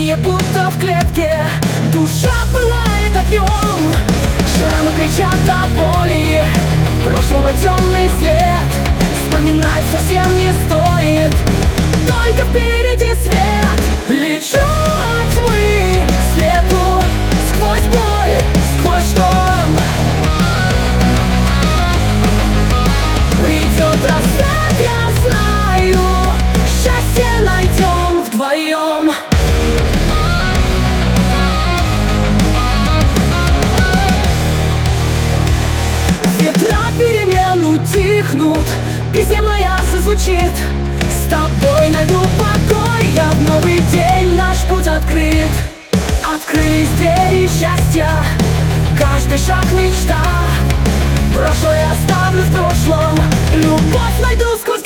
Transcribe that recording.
желание будто в клетке. Душа пылает огнем, шрамы кричат о боли. Прошлого темный след, вспоминать совсем не стоит. Только впереди свет. Лечу от тьмы к свету, сквозь боль, сквозь шторм. Придет рассвет, я знаю, счастье найдем вдвоем. Ветра перемен утихнут, песня моя зазвучит. С тобой найду покой, я в новый день, наш путь открыт. Открылись двери счастья, каждый шаг мечта. Прошлое оставлю в прошлом, любовь найду сквозь